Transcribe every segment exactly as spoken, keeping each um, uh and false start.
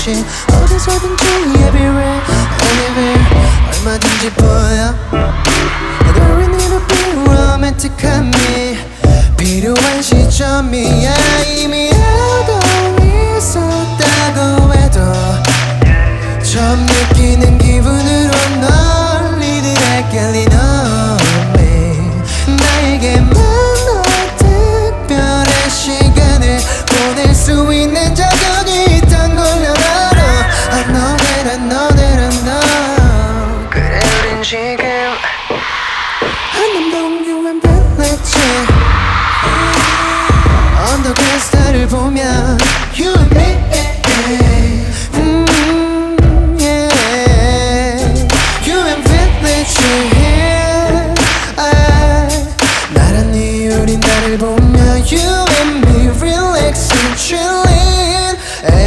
shit 어디서든지 everywhere anywhere 얼마든지 보여 Girl we need to be romantic한 me 필요한 시점이야 이미 알고 있었다고 해도 처음 느끼는 기분으로 널 이들에 끌린 me 나에게만 너 특별한 시간을 보낼 수 있는 자격이 있단 걸 난 알아 I know that I know that I know 그래 우린 지금 한남동 유엔 빌리지 언덕 햇살을 보면 You and me mm, yeah. 유엔 빌리지 나란 이유린 나를 보며 You and me relaxing chilling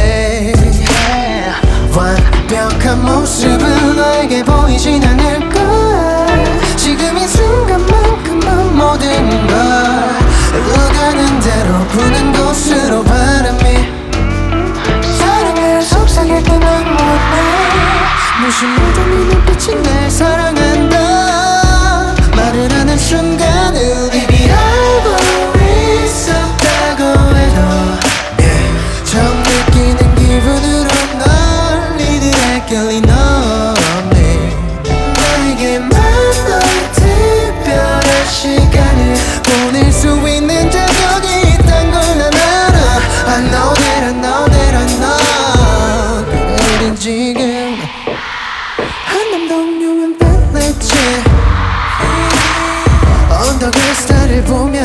완벽한 모습은 너에게 보이진 않을까 지금 이 순간만큼은 모든 걸 흘러가는 대로 부는 곳으로 바람이 사랑을 속삭일 때만 못해 무심하던 네 눈빛이 날 사랑한다 말을 하는 순간을 이미 알고 있었다고 해도 처음 느끼는 기분으로 널 이들에 끌린 me 나에게만 너의 특별한 시간을 보낼 수 있는 자격이 있단 걸 난 알아 I know that I know that I know 그래 우린 지금 한남동 유엔 빌리지 언덕 햇살을 보며